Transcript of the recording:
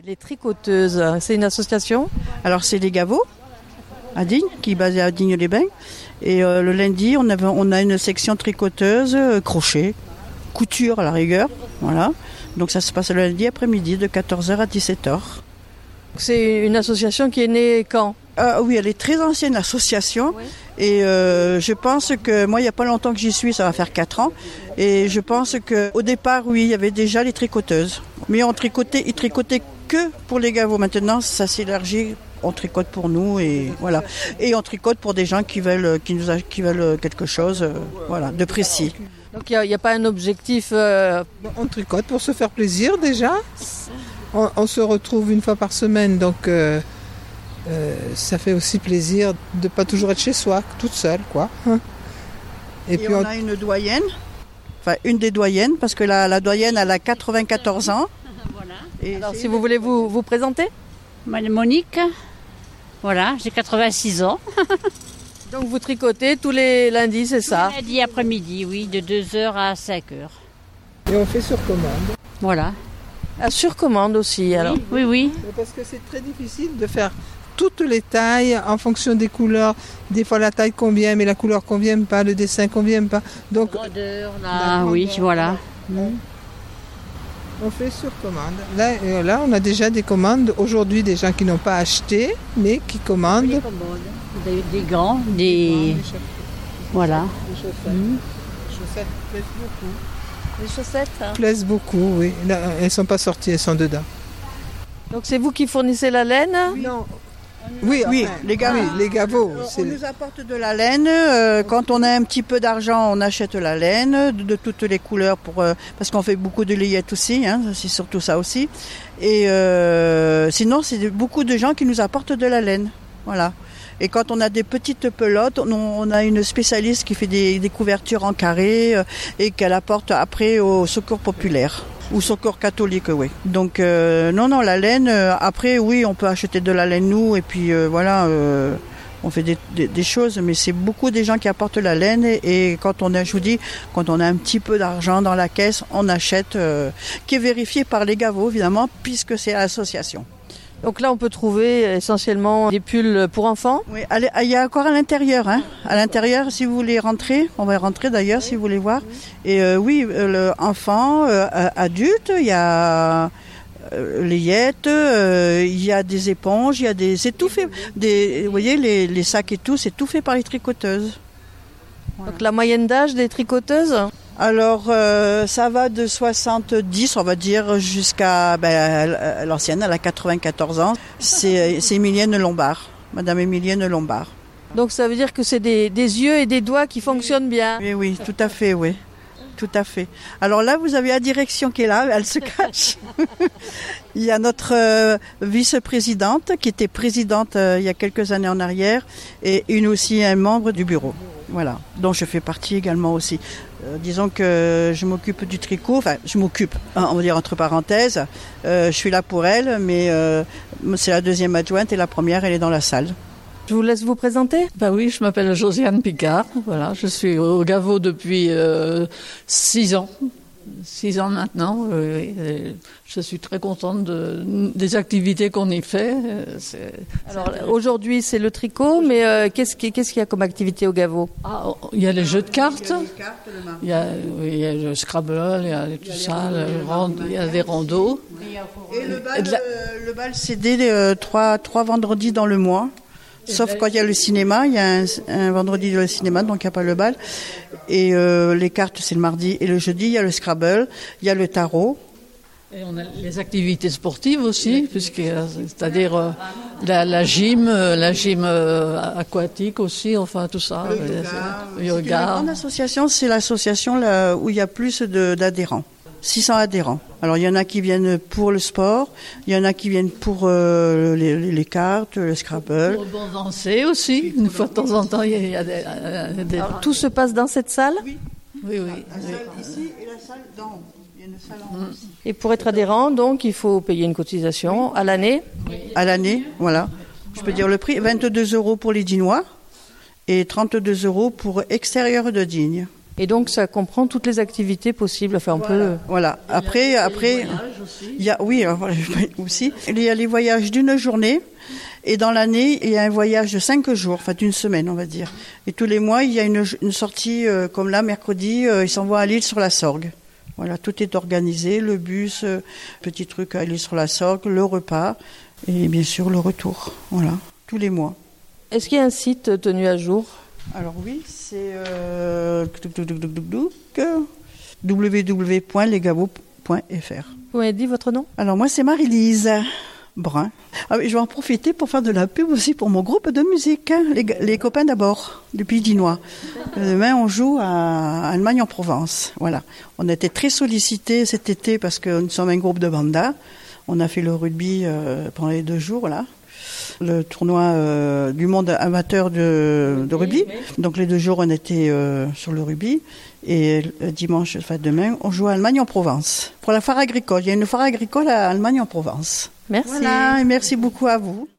Les tricoteuses, c'est une association? Alors c'est les Gaveaux à Digne, qui est basé à Digne-les-Bains. Et le lundi, on a une section tricoteuse, crochet, couture à la rigueur. Voilà. Donc ça se passe le lundi après-midi de 14h à 17h. C'est une association qui est née quand? Oui, elle est très ancienne association. Oui. Et je pense que, moi il n'y a pas longtemps que j'y suis, ça va faire 4 ans. Et je pense qu'au départ, oui, il y avait déjà les tricoteuses. Mais ils tricotaient que pour les Gaveaux. Maintenant, ça s'élargit. On tricote pour nous et voilà. Et on tricote pour des gens qui veulent quelque chose, voilà, de précis. Donc il n'y a pas un objectif. On tricote pour se faire plaisir déjà. On se retrouve une fois par semaine, donc ça fait aussi plaisir de pas toujours être chez soi, toute seule, quoi. Et puis on a une doyenne, enfin une des doyennes, parce que la doyenne elle a 94 ans. Voilà. Et alors si vous voulez vous présenter. Monique, voilà, j'ai 86 ans. Donc vous tricotez tous les lundis, c'est ça? Tous les lundis après-midi, oui, de 2h à 5h. Et on fait sur commande. Voilà. Sur commande aussi, alors? Oui. Parce que c'est très difficile de faire toutes les tailles en fonction des couleurs. Des fois la taille convient, mais la couleur convient pas, le dessin convient pas. Donc, grandeur, là, oui, voilà. On fait sur commande. Là, on a déjà des commandes. Aujourd'hui, des gens qui n'ont pas acheté, mais qui commandent. Des gants, des... Voilà. Les chaussettes. Les chaussettes plaisent beaucoup. Les chaussettes plaisent beaucoup, oui. Là, elles ne sont pas sorties, elles sont dedans. Donc c'est vous qui fournissez la laine? Non. Oui, les Gaveaux. On nous apporte de la laine. Quand on a un petit peu d'argent, on achète la laine de toutes les couleurs parce qu'on fait beaucoup de layettes aussi. Hein, c'est surtout ça aussi. Et sinon, c'est beaucoup de gens qui nous apportent de la laine. Voilà. Et quand on a des petites pelotes, on a une spécialiste qui fait des couvertures en carré et qu'elle apporte après au secours populaire. Ou secours catholique, oui. Donc, non, la laine, après, oui, on peut acheter de la laine, nous, et puis voilà, on fait des choses, mais c'est beaucoup des gens qui apportent la laine, et quand on a, je vous dis, quand on a un petit peu d'argent dans la caisse, on achète, qui est vérifié par les Gaveaux, évidemment, puisque c'est l'association. Donc là, on peut trouver essentiellement des pulls pour enfants. Oui, il y a encore à l'intérieur. Hein. À l'intérieur, si vous voulez rentrer, on va rentrer d'ailleurs si vous voulez voir. Et oui, enfants, adultes, il y a layettes, il y a des éponges, il y a c'est tout fait. Vous voyez, les sacs et tout, c'est tout fait par les tricoteuses. Voilà. Donc la moyenne d'âge des tricoteuses? Alors, ça va de 70, on va dire, jusqu'à l'ancienne, elle a 94 ans. C'est Émilienne Lombard, Madame Émilienne Lombard. Donc ça veut dire que c'est des yeux et des doigts qui fonctionnent bien. Oui, tout à fait, oui. Tout à fait. Alors là, vous avez la direction qui est là, elle se cache. Il y a notre vice-présidente, qui était présidente il y a quelques années en arrière, et un membre du bureau. Voilà, dont je fais partie également aussi. Disons que je m'occupe du tricot, enfin je m'occupe, on va dire entre parenthèses, je suis là pour elle, mais c'est la deuxième adjointe et la première elle est dans la salle. Je vous laisse vous présenter. Oui, je m'appelle Josiane Picard, voilà, je suis au Gaveau depuis 6 ans. 6 ans maintenant, je suis très contente des activités qu'on y fait. Alors aujourd'hui c'est le tricot, mais qu'est-ce qu'il y a comme activité au Gaveau? Il y a les jeux de cartes, il y a le Scrabble, il y a tout ça, il y a des randos. Et le bal c'est dès 3 vendredis dans le mois. Sauf quand il y a le cinéma, il y a un vendredi de cinéma, donc il n'y a pas le bal. Et les cartes, c'est le mardi. Et le jeudi, il y a le Scrabble, il y a le tarot. Et on a les activités sportives aussi, c'est-à-dire la gym aquatique aussi, enfin tout ça. Le yoga. Une grande association, c'est l'association là, où il y a plus d'adhérents. 600 adhérents. Alors il y en a qui viennent pour le sport, il y en a qui viennent pour les cartes, le Scrabble. Pour danser aussi, une fois de temps en temps, il y a des... Alors, tout se passe dans cette salle? Oui. La salle ici et la salle d'en haut. Il y a une salle en haut aussi. Et pour être adhérent, donc, il faut payer une cotisation à l'année? Oui. À l'année, voilà. Je peux dire le prix, 22 € pour les Dinois et 32 € pour extérieur de Digne. Et donc ça comprend toutes les activités possibles. Enfin, on peut. Voilà. Après, il y a aussi. Il y a les voyages d'une journée. Et dans l'année, il y a un voyage de 5 jours, enfin d'une semaine, on va dire. Et tous les mois, il y a une sortie, comme là, mercredi, ils s'envoient à l'île sur la Sorgue. Voilà, tout est organisé, le bus, petit truc à l'île sur la Sorgue, le repas, et bien sûr le retour. Voilà, tous les mois. Est-ce qu'il y a un site tenu à jour ? Alors oui, c'est www.lesgavos.fr. Vous m'avez dit votre nom ? Alors moi, c'est Marie-Lise Brun. Ah, je vais en profiter pour faire de la pub aussi pour mon groupe de musique, hein, les copains d'abord, du Pays d'Inois. Demain, on joue à Allemagne en Provence. Voilà. On a été très sollicités cet été parce que nous sommes un groupe de banda. On a fait le rugby pendant les 2 jours, là. Le tournoi du monde amateur de rugby. Donc les 2 jours, on était sur le rugby. Et dimanche, enfin demain, on joue à Allemagne en Provence. Pour la foire agricole. Il y a une foire agricole à Allemagne en Provence. Merci. Voilà, et merci beaucoup à vous.